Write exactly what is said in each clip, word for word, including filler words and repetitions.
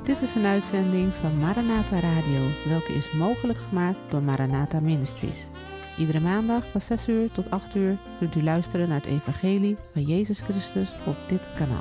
Dit is een uitzending van Maranatha Radio, welke is mogelijk gemaakt door Maranatha Ministries. Iedere maandag van zes uur tot acht uur kunt u luisteren naar het evangelie van Jezus Christus op dit kanaal.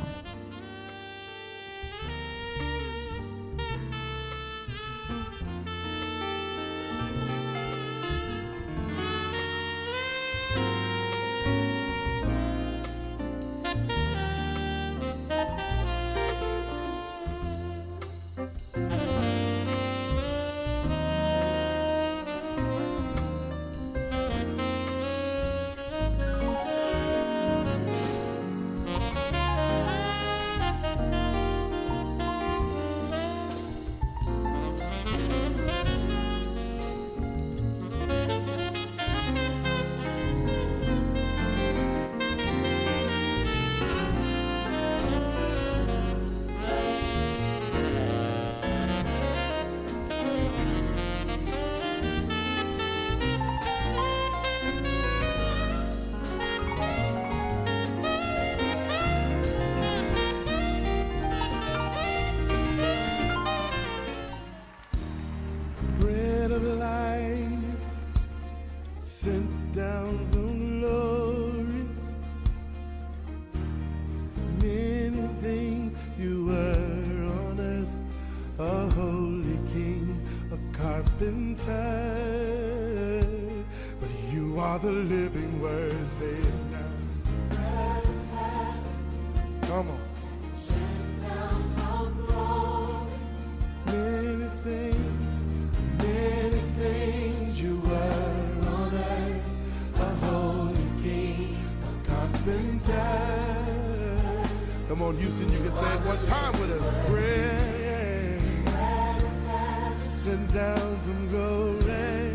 Come on, Houston, you can say it one time with us. Bread sent down from glory.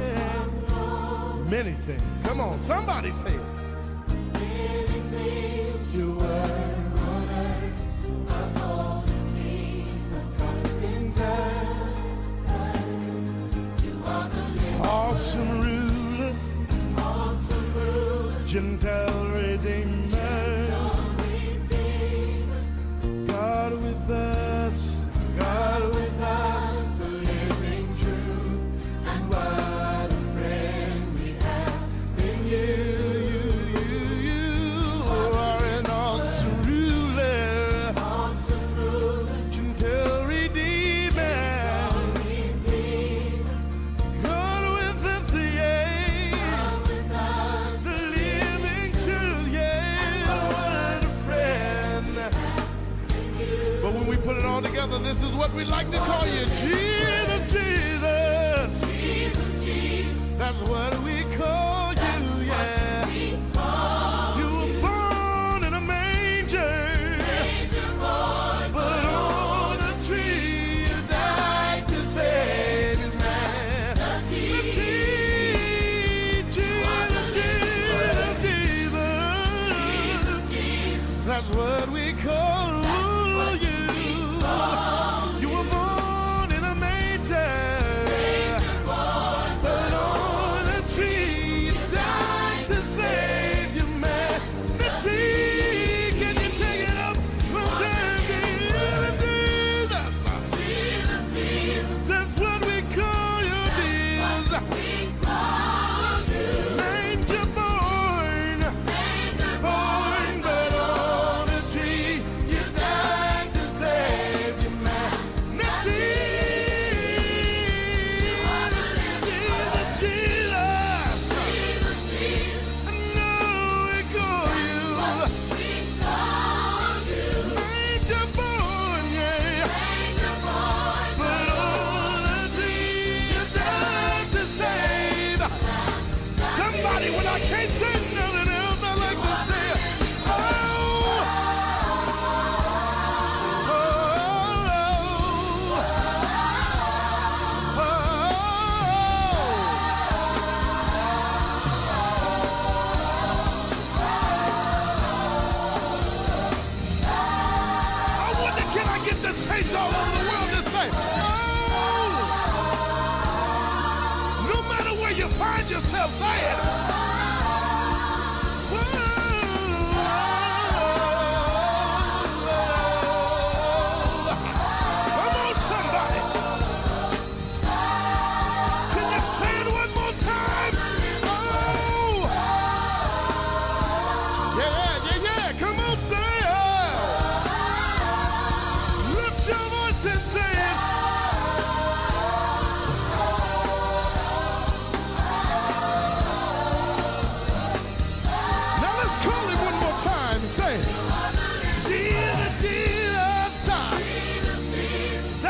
Many things. Come on, somebody say it. Many things you were on earth, a holy king, a carpenter. You are the living awesome ruler, awesome ruler, gentle redeemer. God with us, God with us, the living truth, and what a friend we have in you. You, you, you are an awesome ruler, Awesome ruler, gentle redeemer. God with us, yeah. God with us, The living truth, yeah. What a friend. But when we put it all together, this is what we like to call you. Jesus, Jesus. Jesus, Jesus, That's what we call you, yeah. we call You were born in a manger, Major Boy, but on a tree you died to save his man. the The Tea. Jesus, Jesus, Jesus. Jesus, That's what we call you. You were born in a manger, but on a tree you died to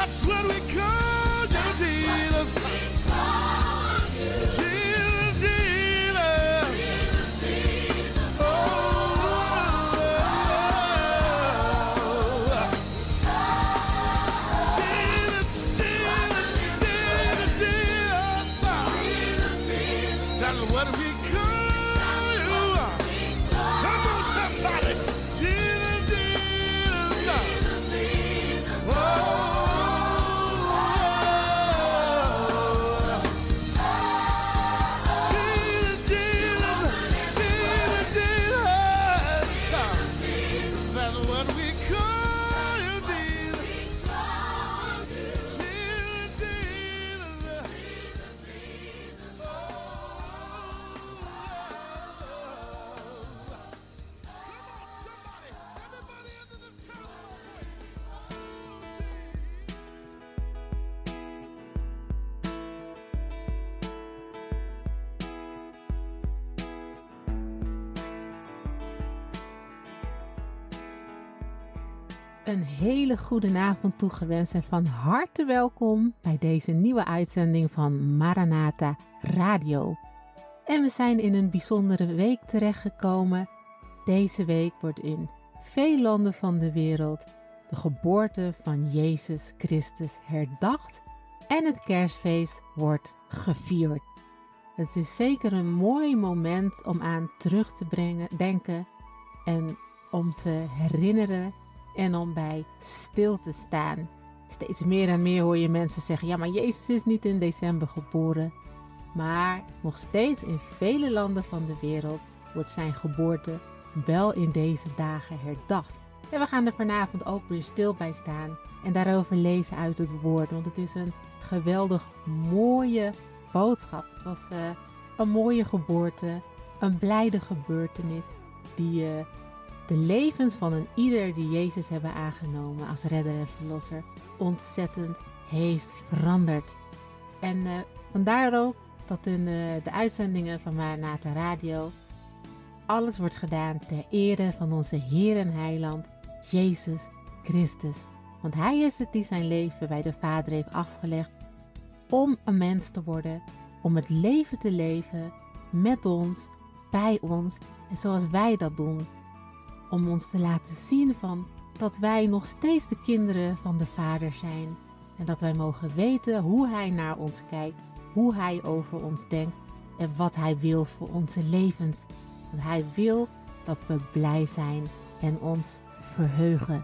That's what we call you, Jesus. Jesus, Jesus. Oh, Jesus, Jesus, Jesus, Jesus. That's what we call you. Come on, somebody. Jesus, Jesus. Oh. Een hele goede avond toegewenst en van harte welkom bij deze nieuwe uitzending van Maranatha Radio. En we zijn in een bijzondere week terechtgekomen. Deze week wordt in veel landen van de wereld de geboorte van Jezus Christus herdacht en het kerstfeest wordt gevierd. Het is zeker een mooi moment om aan terug te brengen, denken en om te herinneren en om bij stil te staan. Steeds meer en meer hoor je mensen zeggen, ja, maar Jezus is niet in december geboren. Maar nog steeds in vele landen van de wereld wordt zijn geboorte wel in deze dagen herdacht. En we gaan er vanavond ook weer stil bij staan en daarover lezen uit het woord. Want het is een geweldig mooie boodschap. Het was uh, een mooie geboorte, een blijde gebeurtenis die uh, de levens van een ieder die Jezus hebben aangenomen als redder en verlosser ontzettend heeft veranderd. En uh, vandaar ook dat in uh, de uitzendingen van Maranatha Radio alles wordt gedaan ter ere van onze Heer en Heiland Jezus Christus. Want Hij is het die zijn leven bij de Vader heeft afgelegd om een mens te worden, om het leven te leven met ons, bij ons en zoals wij dat doen. Om ons te laten zien van dat wij nog steeds de kinderen van de Vader zijn. En dat wij mogen weten hoe Hij naar ons kijkt, hoe Hij over ons denkt en wat Hij wil voor onze levens. Want Hij wil dat we blij zijn en ons verheugen.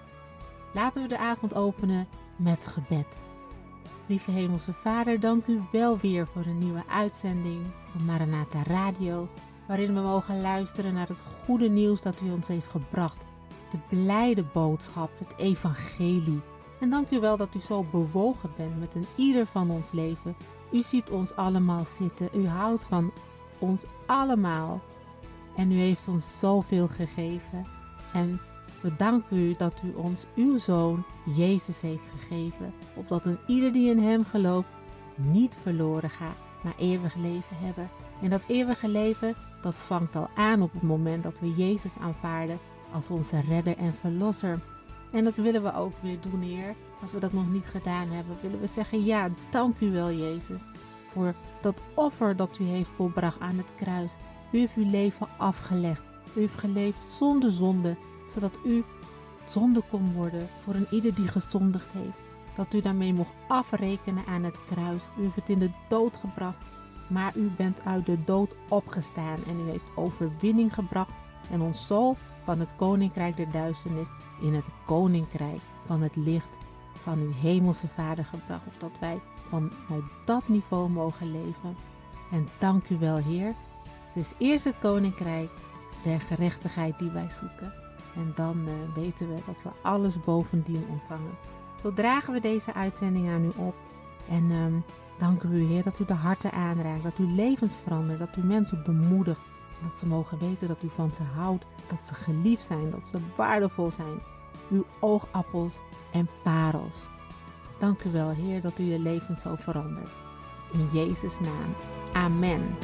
Laten we de avond openen met gebed. Lieve Hemelse Vader, dank u wel weer voor een nieuwe uitzending van Maranatha Radio, waarin we mogen luisteren naar het goede nieuws dat u ons heeft gebracht. De blijde boodschap, het evangelie. En dank u wel dat u zo bewogen bent met een ieder van ons leven. U ziet ons allemaal zitten. U houdt van ons allemaal. En u heeft ons zoveel gegeven. En we danken u dat u ons uw Zoon Jezus heeft gegeven. Opdat een ieder die in hem gelooft niet verloren gaat, maar eeuwig leven hebben. En dat eeuwige leven, dat vangt al aan op het moment dat we Jezus aanvaarden als onze redder en verlosser. En dat willen we ook weer doen, Heer. Als we dat nog niet gedaan hebben, willen we zeggen, ja, dank u wel, Jezus, voor dat offer dat u heeft volbracht aan het kruis. U heeft uw leven afgelegd. U heeft geleefd zonder zonde, zodat u zonde kon worden voor een ieder die gezondigd heeft. Dat u daarmee mocht afrekenen aan het kruis. U heeft het in de dood gebracht, maar u bent uit de dood opgestaan en u heeft overwinning gebracht en ons zo van het koninkrijk der duisternis in het koninkrijk van het licht van uw hemelse Vader gebracht, opdat wij vanuit dat niveau mogen leven. En dank u wel, Heer. Het is eerst het koninkrijk der gerechtigheid die wij zoeken. En dan uh, weten we dat we alles bovendien ontvangen. Zo dragen we deze uitzending aan u op. En um, dank u, Heer, dat u de harten aanraakt, dat u levens verandert, dat u mensen bemoedigt. Dat ze mogen weten dat u van ze houdt, dat ze geliefd zijn, dat ze waardevol zijn. Uw oogappels en parels. Dank u wel, Heer, dat u je leven zo verandert. In Jezus' naam. Amen.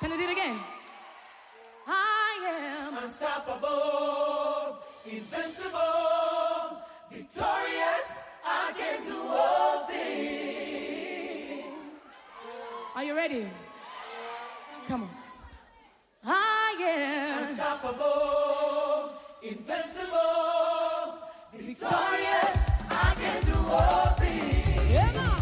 Can you do it again? I am Unstoppable, invincible, victorious. I can do all things. Are you ready? Come on. I am Unstoppable, invincible, victorious. I can do all things. Come on.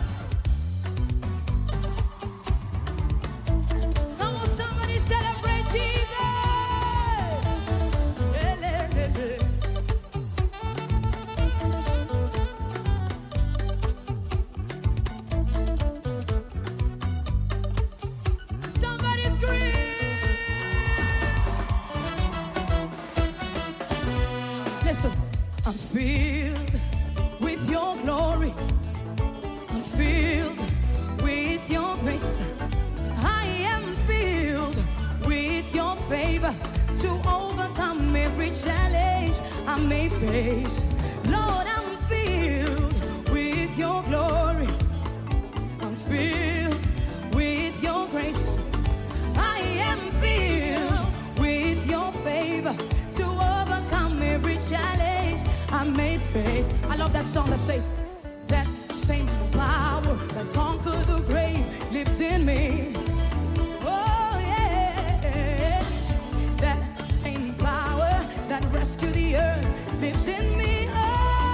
Come on, somebody celebrate Jesus. Le, le, le, le. Somebody scream. Listen, I'm filled with your glory. I'm filled with your grace. I am filled with your favor to overcome every challenge I may face. Lord, I'm filled with your glory. I'm filled with your grace. I am filled with your favor to overcome every challenge I may face. I love that song that says, that same power that conquered the grave lives in me. Oh yeah, that same power that rescued the earth lives in me. Oh,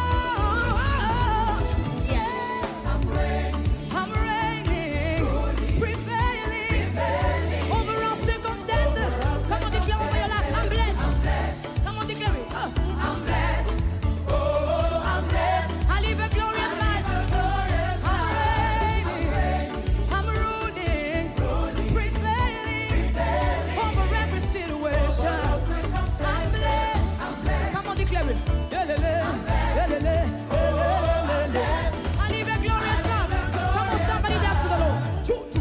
yeah, I'm ready, I'm reigning, prevailing, over all circumstances. Come on, declare over your life. I'm blessed. Come on, declare it. Oh. I'm blessed. Oh, I'm blessed. I live a glorious life. Glorious. I'm reigning. I'm ruling, prevailing over every situation. I'm blessed. Come on, declare it. Le-le-le, le-le-le, le-le-le. I live a glorious life. Come on, somebody dance to the Lord. Choo, choo.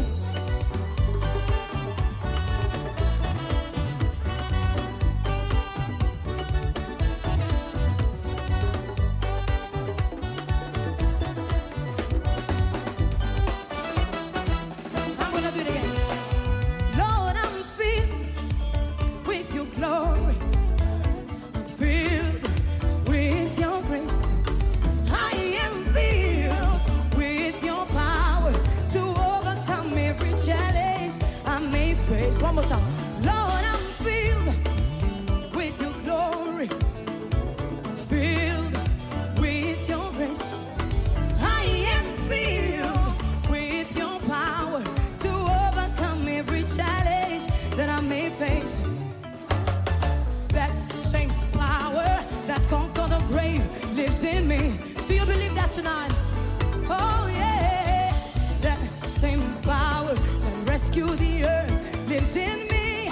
I'm gonna do it again. Lord, I'm filled with your glory. I'm filled with your grace. I am filled with your power to overcome every challenge I may face. One more time. Lord, I'm filled with your glory. I'm filled with your grace. I am filled with your power to overcome every challenge that I may face. That same power that conquered the grave lives in me. Do you believe that tonight? Oh yeah, that same power that rescued the earth lives in me.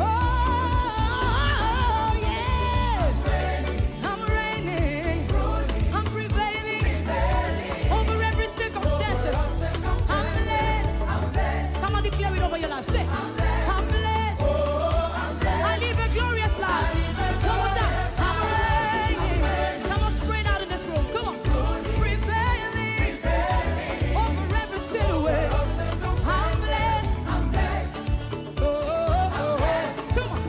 Oh yeah, I'm reigning, I'm prevailing over every circumstance. I'm blessed. Come on, declare it over your life. Say, I'm blessed. I live a glorious life. Come on, say, I'm reigning. Come on, spread out in this room. Come on, prevailing over every situation. I'm blessed. Oh, oh, oh. Come on.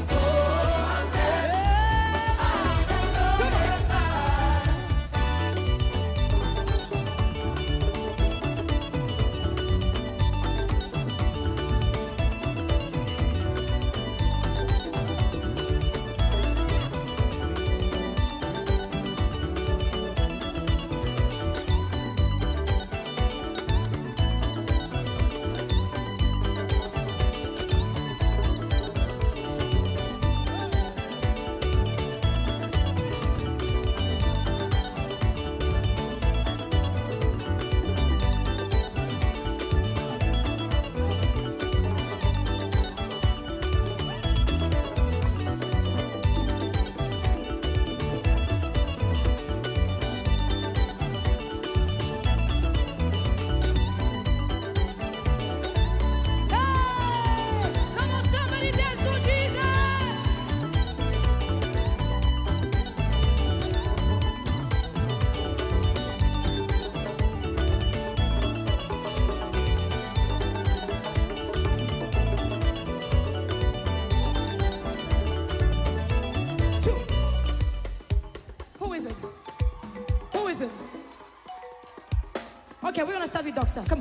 Okay, we're gonna start with Doxa. Come on.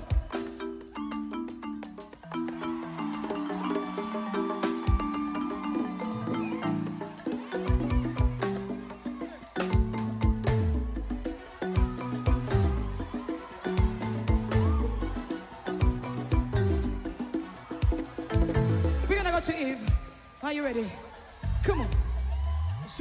We're gonna go to Eve. Are you ready? Come on. So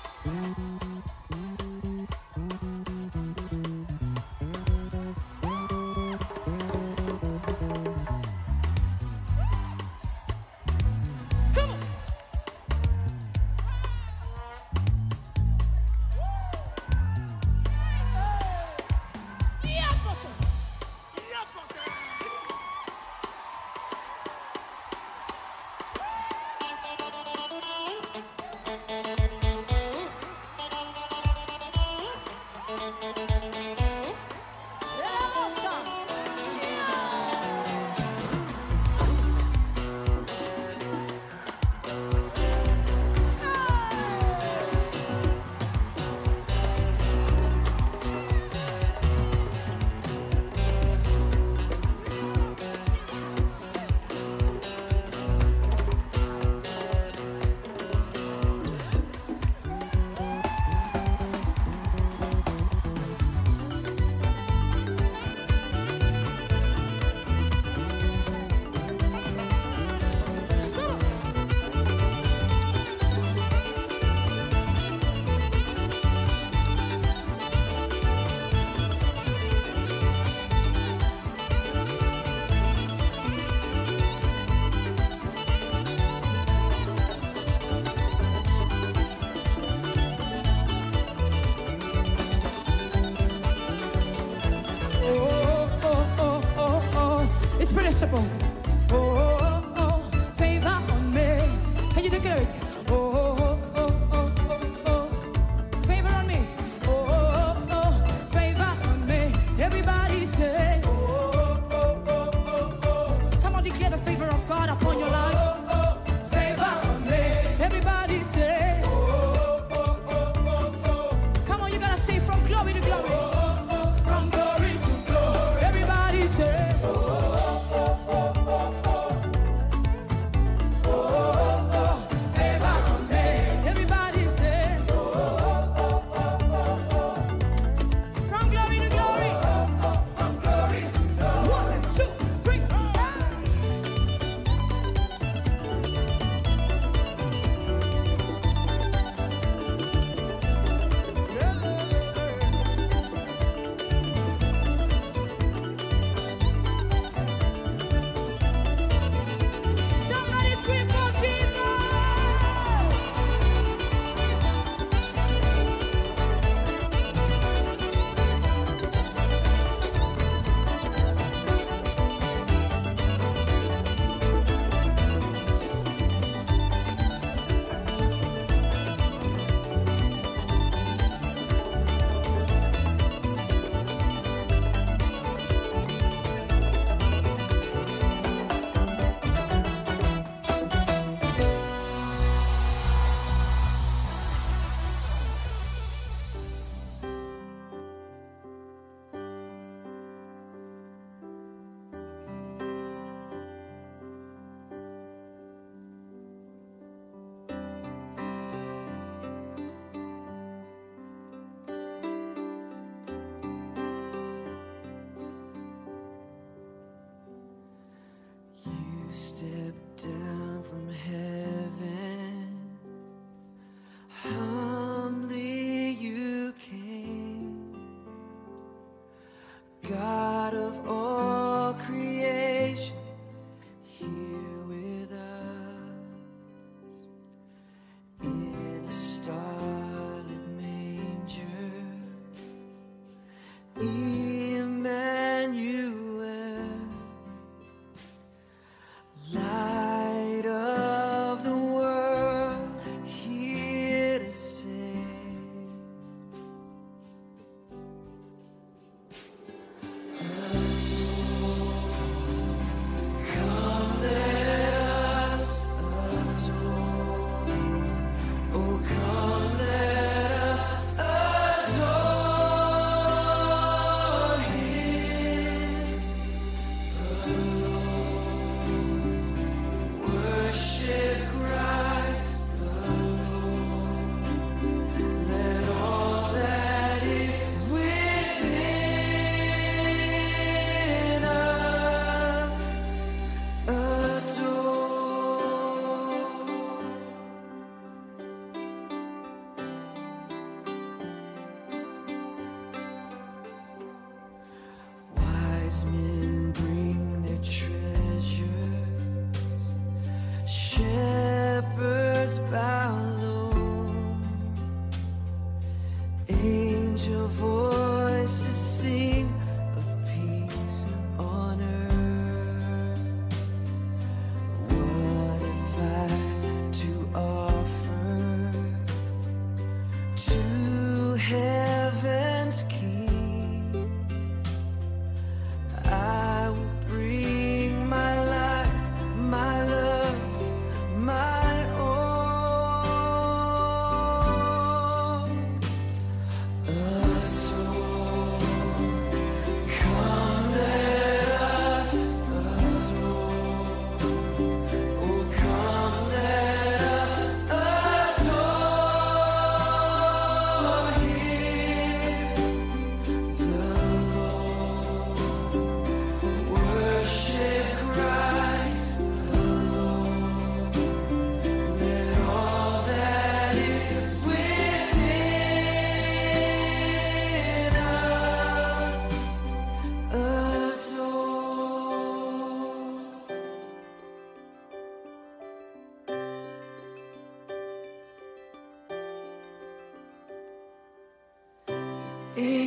simple. Oh, oh, oh, favor on me. Can you declare it? Oh, oh, oh, oh, oh, oh, favor on me. Oh, oh, oh, favor on me. Everybody say, oh, oh, oh, oh, oh. Come on, declare the favor of God upon your life. Oh, oh, favor on me. Everybody say, oh, oh, oh, oh, oh. Come on, you gotta say from glory to glory. Oh, oh, from glory to glory. Everybody say. Step down from heaven, humbly you came, God of all creation, here with us, in a starlit manger, Emmanuel. Light of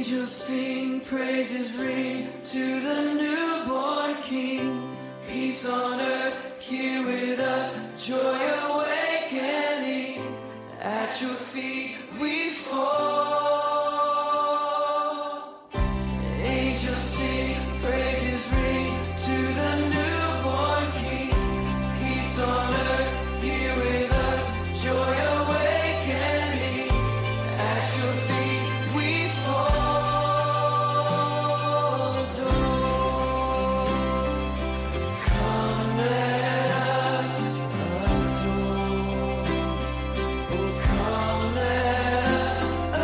Angels sing, praises ring to the newborn King. Peace on earth, here with us, joy awakening. At your feet we fall. Angels sing, praises ring to the newborn King. Peace on earth, here with us, joy awakening. At your feet we fall. Adore. Come let us adore. Oh, come let us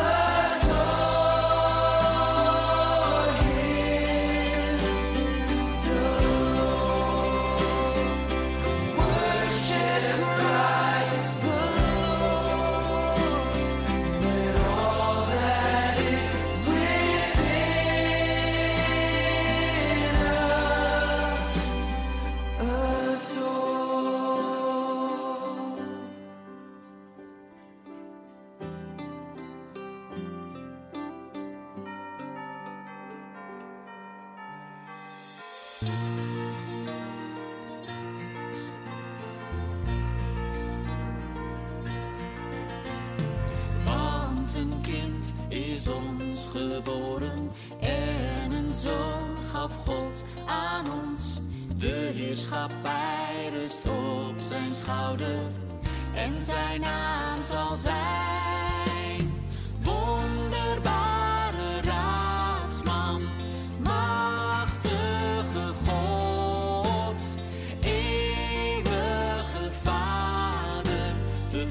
adore Him, the Lord. Worship Christ the Lord. Let all that is within us adore. Want een kind is ons geboren en een zoon gaf God aan ons. De heerschappij rust op zijn schouder en zijn naam zal zijn wonderbare raadsman, machtige God, eeuwige Vader, de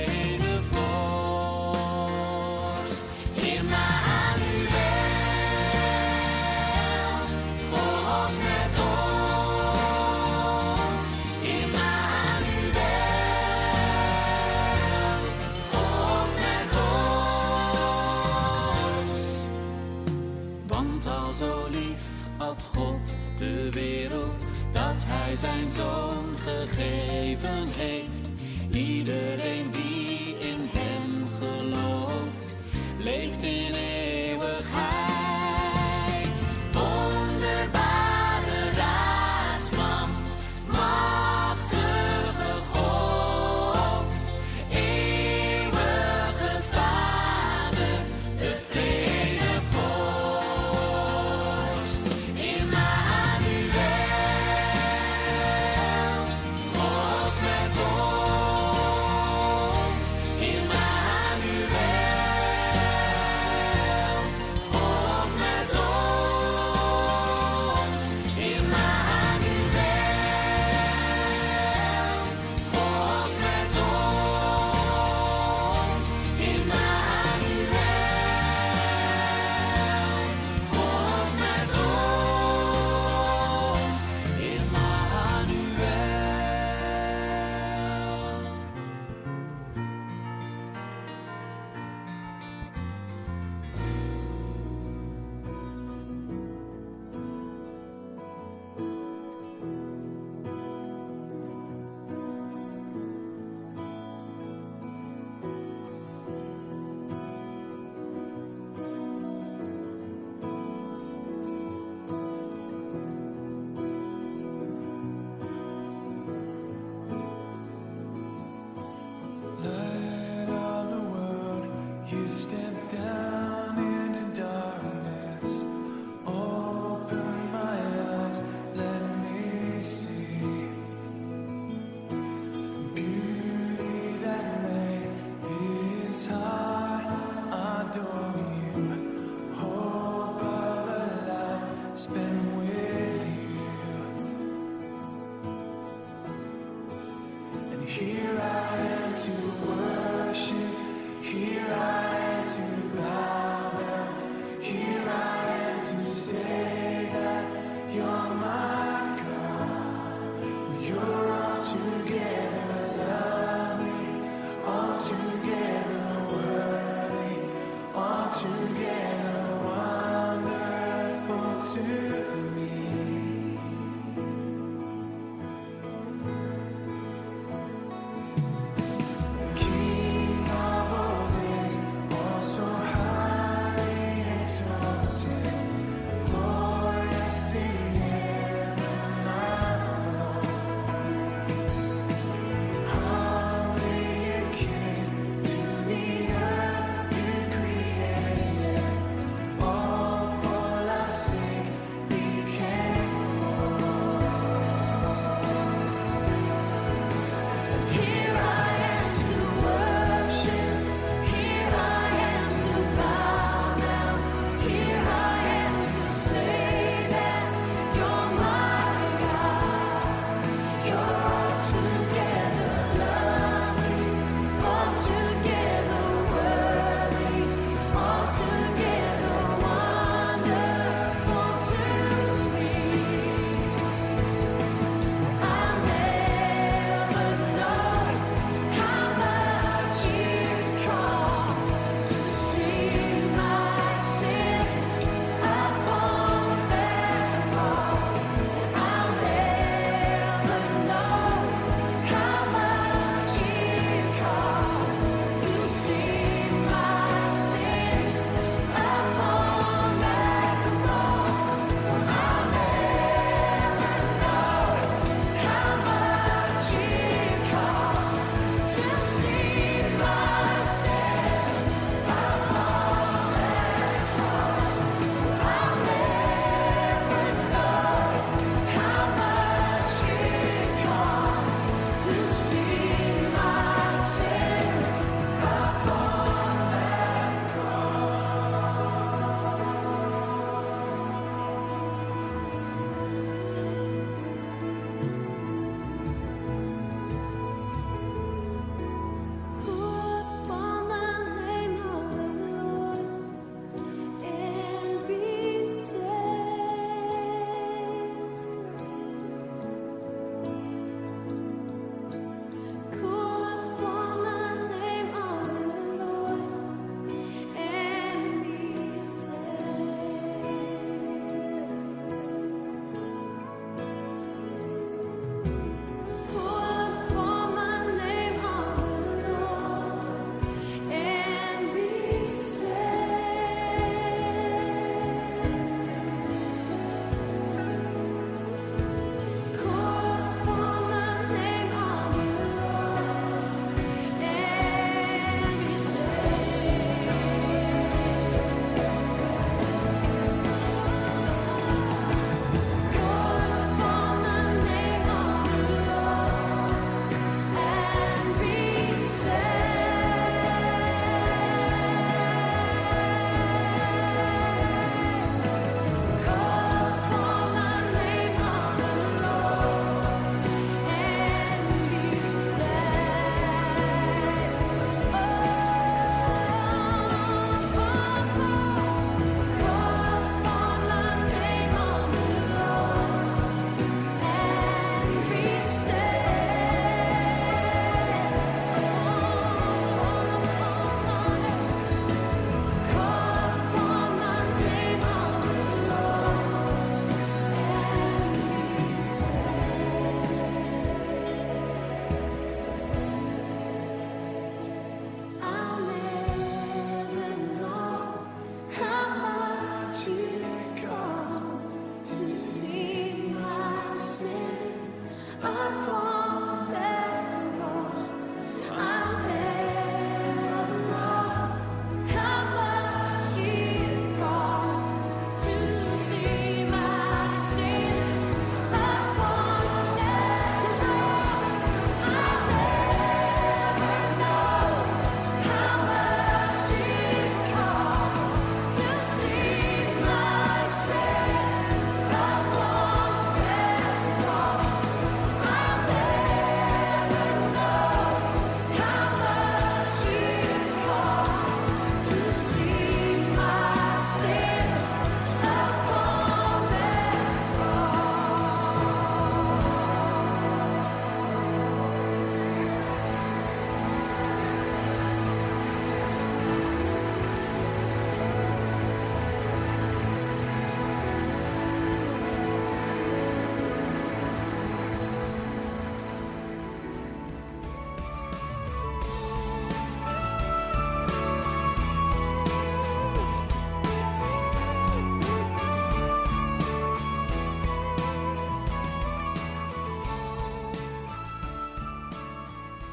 vredevorst. Immanuel, God met ons. Immanuel, God met ons. Want al zo lief had God de wereld, dat hij zijn zoon gegeven heeft. Iedereen die in hem gelooft, leeft in eeuwigheid. Wonderbare raadsman, machtige God, eeuwige Vader, de vredevorst. Immanuel, God met ons. Immanuel, God met ons. Immanuel, God met ons. Immanuel, God met ons. Immanuel. Light of the world, you step down into darkness. Open my eyes, let me see beauty that made his heart adore you. Hope of a life spent with you. And here I am to worship, here I am to bow down, here I am to say that you're my God. You're altogether lovely, altogether worthy, altogether wonderful to me. King of all days, also highly exalted.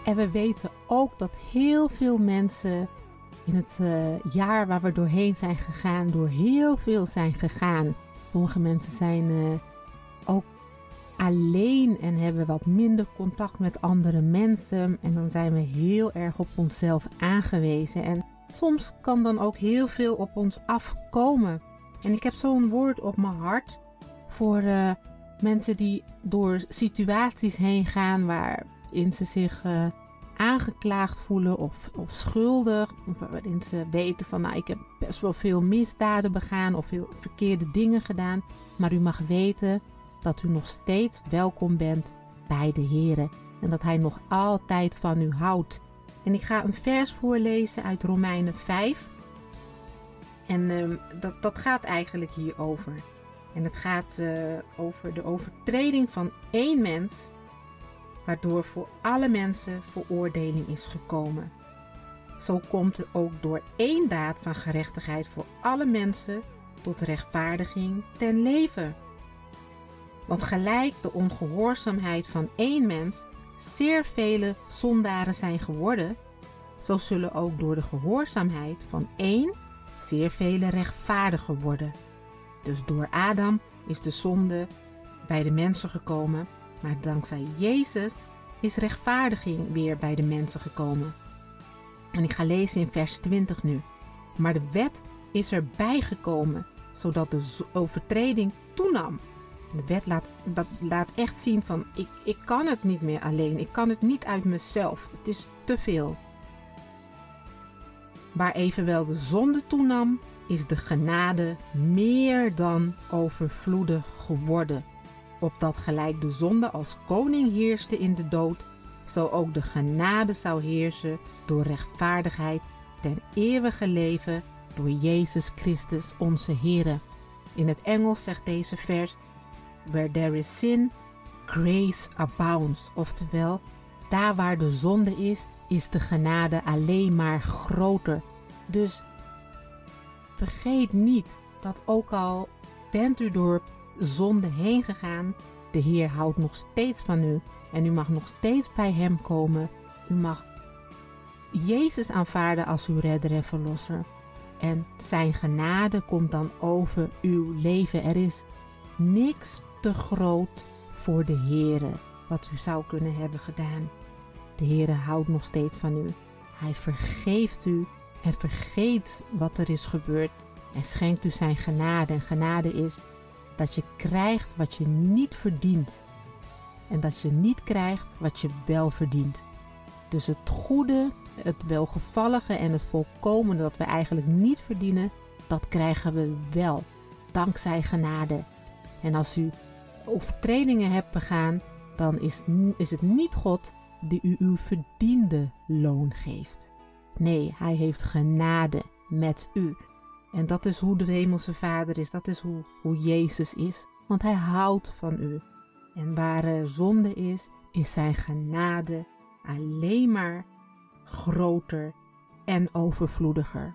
En we weten ook dat heel veel mensen in het uh, jaar waar we doorheen zijn gegaan, door heel veel zijn gegaan. Sommige mensen zijn uh, ook alleen en hebben wat minder contact met andere mensen. En dan zijn we heel erg op onszelf aangewezen. En soms kan dan ook heel veel op ons afkomen. En ik heb zo'n woord op mijn hart voor uh, mensen die door situaties heen gaan waarin ze zich uh, aangeklaagd voelen of, of schuldig. Of waarin ze weten van nou, ik heb best wel veel misdaden begaan of veel verkeerde dingen gedaan. Maar u mag weten dat u nog steeds welkom bent bij de Heere. En dat Hij nog altijd van u houdt. En ik ga een vers voorlezen uit Romeinen vijf. En um, dat, dat gaat eigenlijk hierover. En het gaat uh, over de overtreding van één mens, waardoor voor alle mensen veroordeling is gekomen. Zo komt het ook door één daad van gerechtigheid voor alle mensen tot rechtvaardiging ten leven. Want gelijk de ongehoorzaamheid van één mens zeer vele zondaren zijn geworden, zo zullen ook door de gehoorzaamheid van één zeer vele rechtvaardigen worden. Dus door Adam is de zonde bij de mensen gekomen, maar dankzij Jezus is rechtvaardiging weer bij de mensen gekomen. En ik ga lezen in vers twintig nu. Maar de wet is erbij gekomen, zodat de overtreding toenam. De wet laat, dat laat echt zien van ik, ik kan het niet meer alleen. Ik kan het niet uit mezelf. Het is te veel. Waar evenwel de zonde toenam, is de genade meer dan overvloedig geworden. Opdat gelijk de zonde als koning heerste in de dood, zo ook de genade zou heersen door rechtvaardigheid ten eeuwige leven door Jezus Christus onze Heere. In het Engels zegt deze vers: Where there is sin, grace abounds. Oftewel, daar waar de zonde is, is de genade alleen maar groter. Dus vergeet niet dat ook al bent u door zonde heen gegaan, de Heer houdt nog steeds van u. En u mag nog steeds bij Hem komen. U mag Jezus aanvaarden als uw redder en verlosser. En zijn genade komt dan over uw leven. Er is niks te groot voor de Heere wat u zou kunnen hebben gedaan. De Heere houdt nog steeds van u. Hij vergeeft u en vergeet wat er is gebeurd en schenkt u zijn genade. En genade is dat je krijgt wat je niet verdient en dat je niet krijgt wat je wel verdient. Dus het goede, het welgevallige en het volkomene dat we eigenlijk niet verdienen, dat krijgen we wel, dankzij genade. En als u overtredingen hebt begaan, dan is, is het niet God die u uw verdiende loon geeft. Nee, Hij heeft genade met u. En dat is hoe de Hemelse Vader is, dat is hoe, hoe Jezus is. Want Hij houdt van u. En waar er zonde is, is zijn genade alleen maar groter en overvloediger.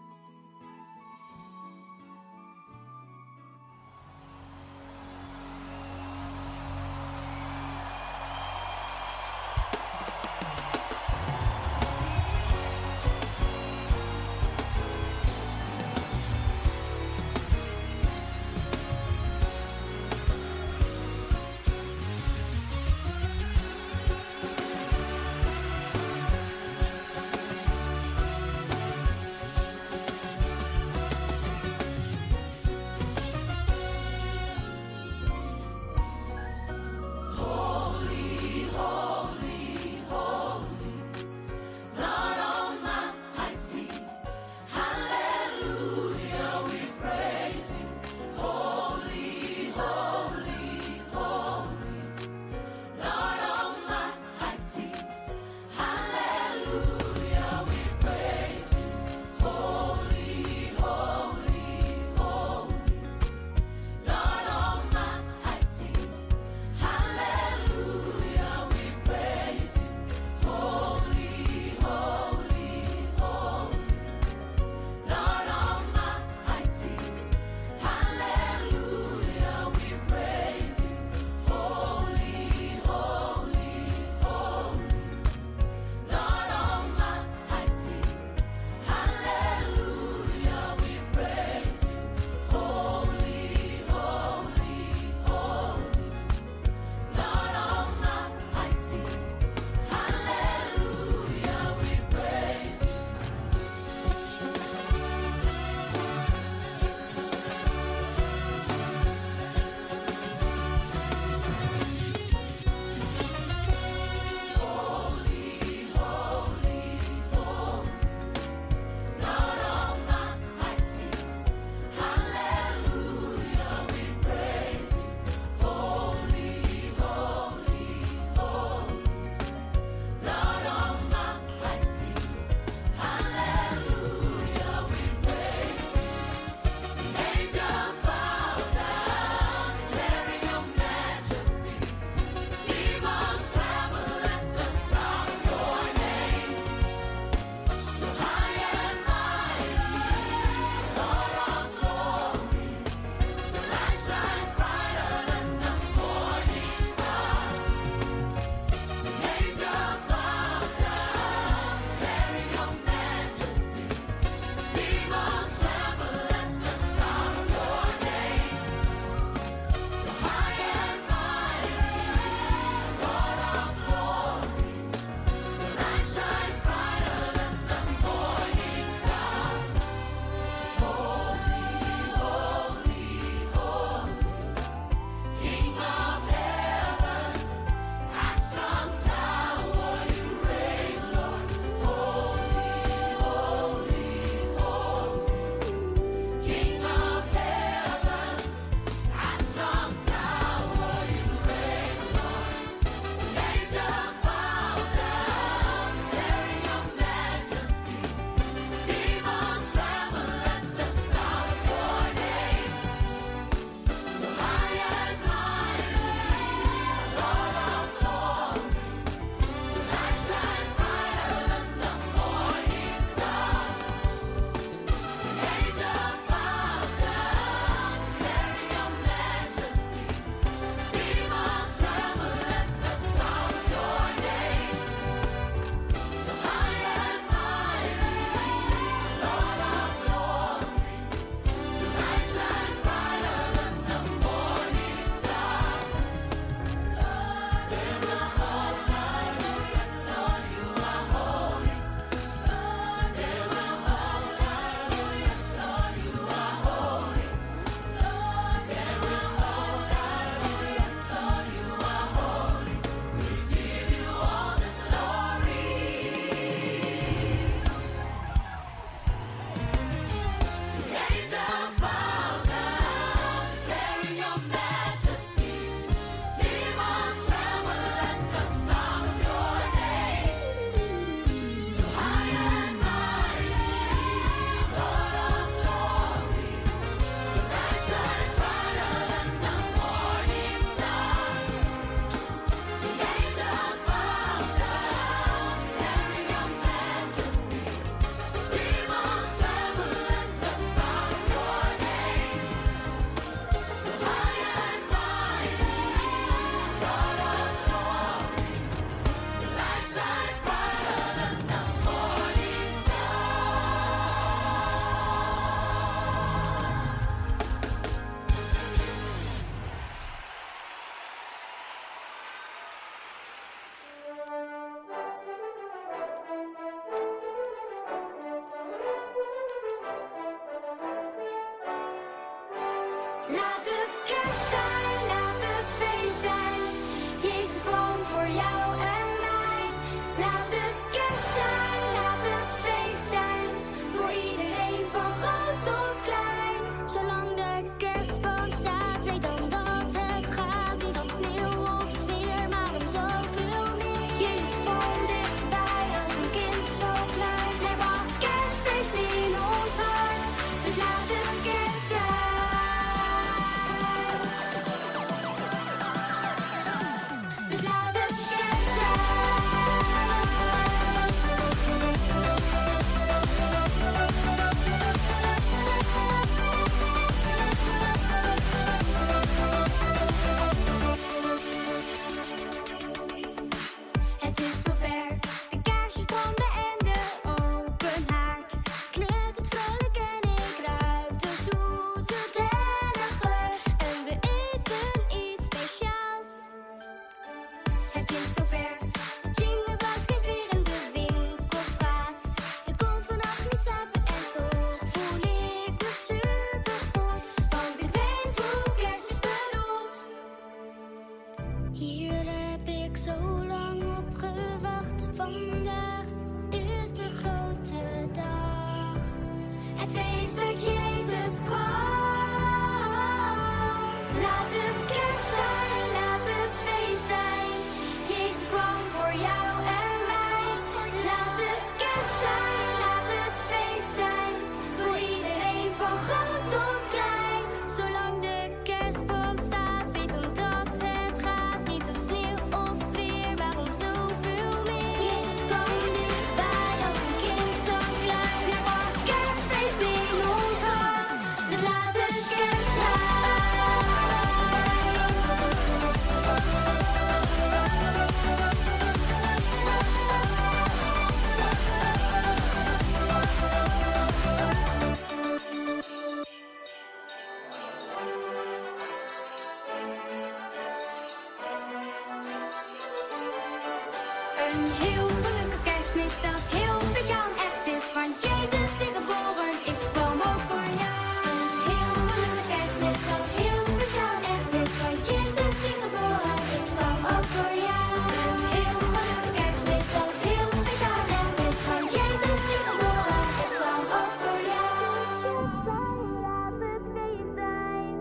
Een heel gelukkig kerstmis dat heel speciaal en echt is. Van Jezus die geboren is, kwam ook voor jou. Een heel gelukkig kerstmis dat heel speciaal en echt is. Van Jezus die geboren is, kwam ook voor jou. Een heel gelukkig kerstmis dat heel speciaal en echt is. Van Jezus die geboren is, kwam ook voor jou. Laat het feest zijn.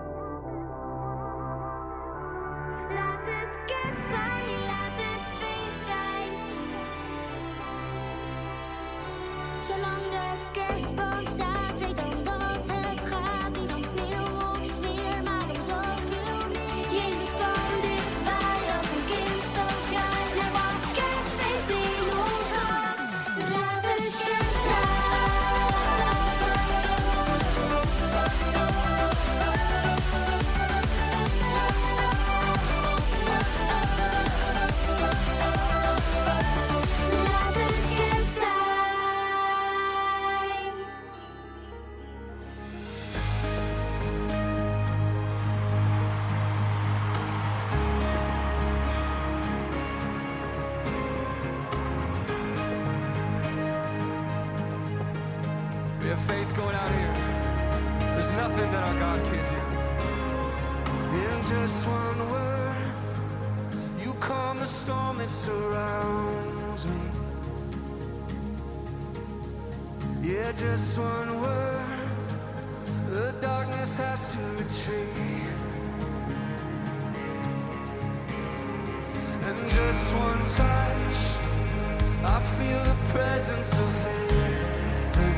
Laat het kerst zijn, laat het feest zijn. Zolang de kerstboom staat, weet dan dat het gaat niet om sneeuw of sfeer, maar om zoveel meer. Jezus kwam dichtbij als een kind zo klein. Hij bracht kerstfeest in ons hart. Dus laat het kerst zijn. Dus laat het kerst zijn. We have faith going out here. There's nothing that our God can't do. In just one word, you calm the storm that surrounds me. Yeah, just one word, the darkness has to retreat. And just one touch, I feel the presence of heaven.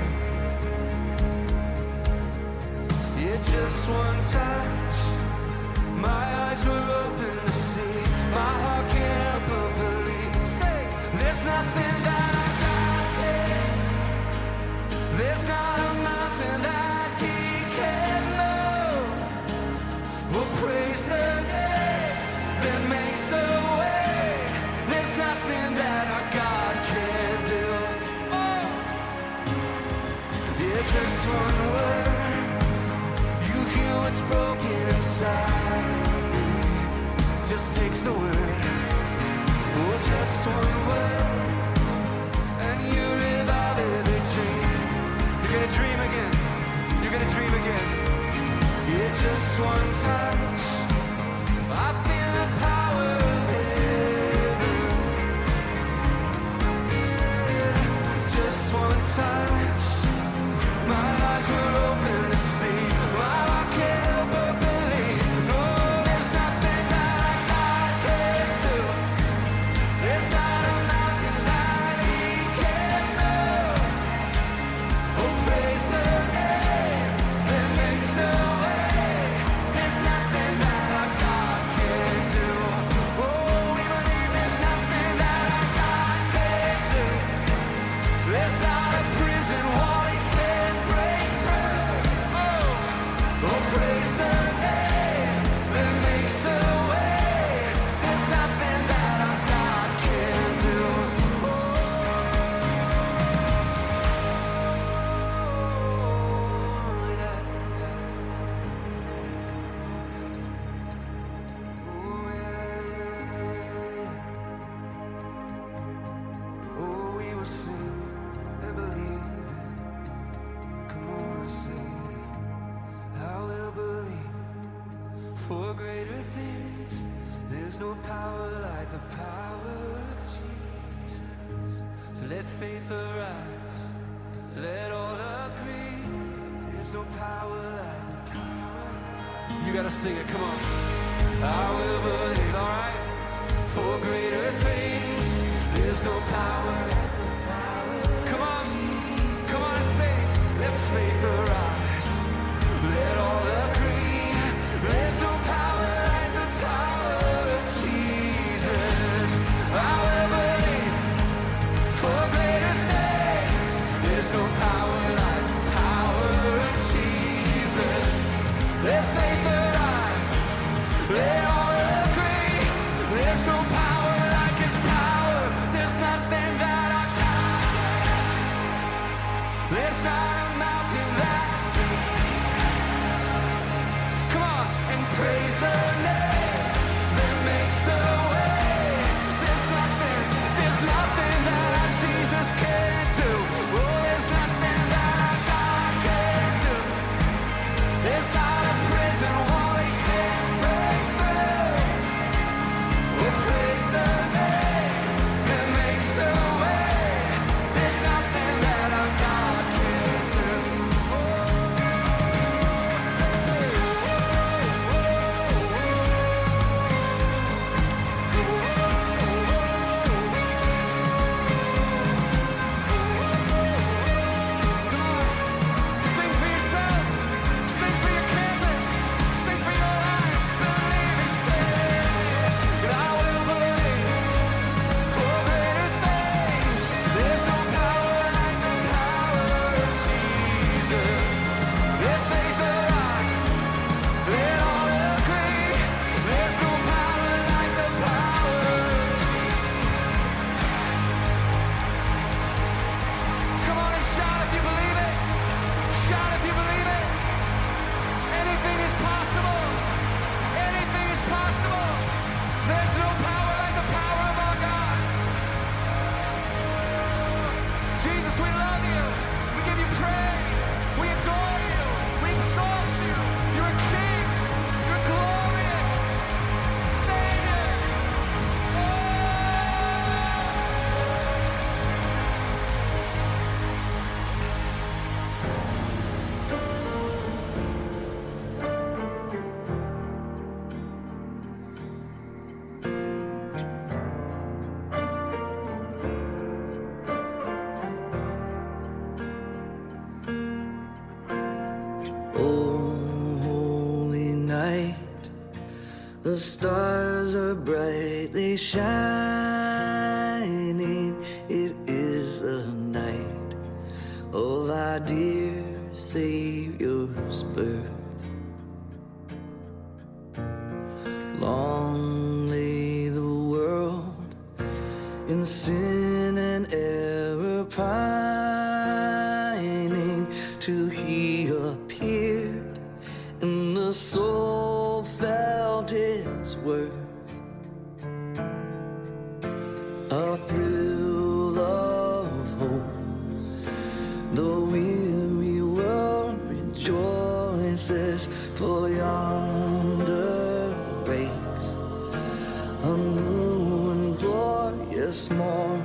Yeah, just one touch, my eyes were open to see. My heart can't help but believe. Say, there's nothing that I got. There's not a mountain that He can't move. We'll praise the name that makes a way. There's nothing that our God can't do. Oh, yeah, just one word, you heal what's broken inside me. Just takes the word. Oh, just one word, and you revive every dream. You're gonna dream again. You're gonna dream again. Yeah, just one touch, I feel the power of heaven. Just one touch, my eyes were open to see. My heart can't help but believe. No, there's nothing that our God can't do. There's not a mountain that He can't move. Oh, praise the name that makes a way. There's nothing that our God can't do. Oh, we believe there's nothing that our God can't do. There's not a prison wall He can't break through. Oh, oh, praise the name that makes a way. There's nothing that our God can't do. Oh, yeah. Oh, yeah. Oh, we will sing and believe it. Come on, say it. I will believe for greater things. There's no power like the power of Jesus. So let faith arise. Let all agree. There's no power like the power. You gotta sing it, come on. I will believe, alright? For greater things. There's no power like the power. Come on, come on and sing. Let faith arise. Let all agree. There's no power like the power of Jesus. I will believe for greater things. There's no power like the power of Jesus. Let faith arise. Let all agree. There's no power like His power. There's nothing that I got. There's not a mountain that. Come on and praise the name that makes a way. There's nothing. we love you. We give you praise. We adore you. We exalt you. You're a king. You're glorious. Savior. The stars are brightly shining. It is the night of our dear Savior's birth. Long lay the world in sin and error pining, till he appeared and the soul felt its worth. A thrill of hope, the weary world rejoices, for yonder breaks a new and glorious morn.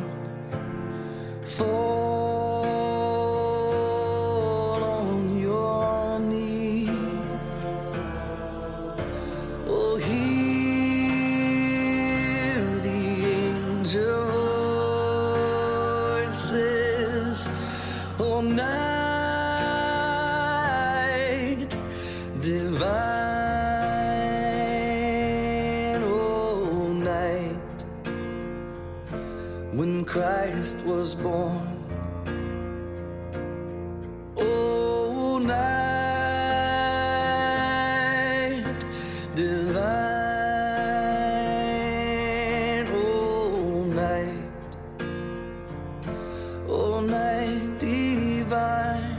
Fall on your knees, oh, hear the angel voices, oh, night divine, oh, night when Christ was born. Oh, night divine, oh, night, oh, night divine.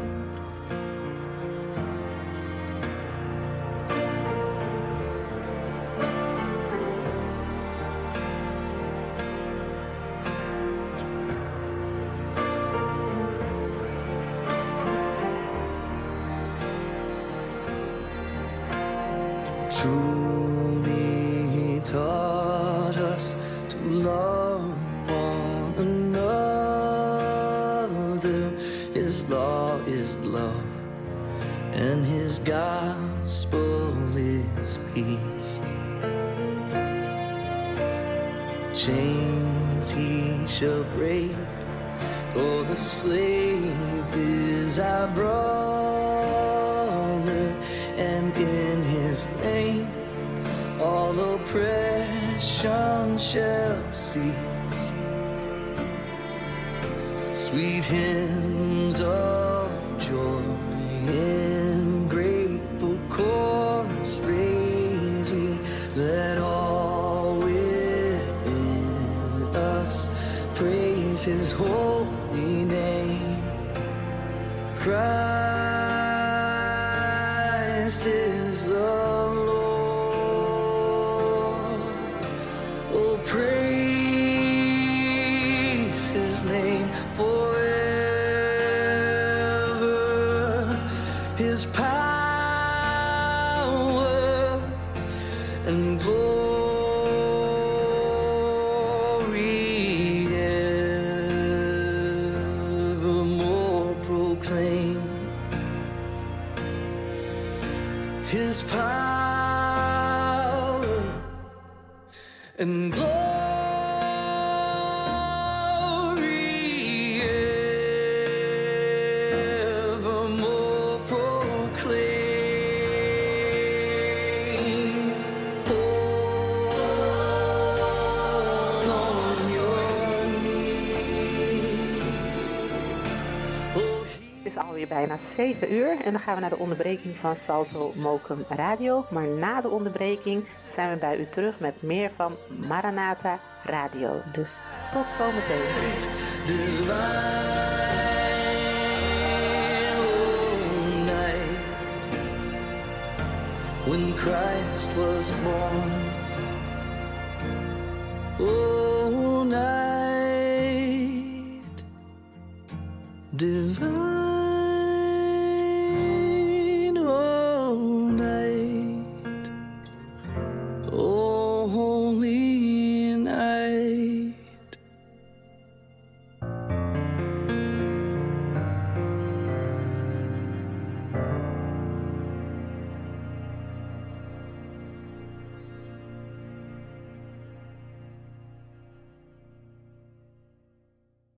Truly he taught us to love one another. His law is love, and his gospel is peace. Chains he shall break, for the slave is our brother, and in his name all oppression shall cease. Sweet hymns of joy in grateful chorus raise we, let all within us praise his holy name. Christ is the Lord. Oh, praise his name forever. His power and glory evermore proclaim. His power and glory evermore proclaim. Fall on your knees. Oh, Het is alweer bijna zeven uur en dan gaan we naar de onderbreking van Salto Mokum Radio. Maar na de onderbreking zijn we bij u terug met meer van Maranatha Radio. Dus tot zometeen. divine, oh, night when Christ was born. Oh, night divine.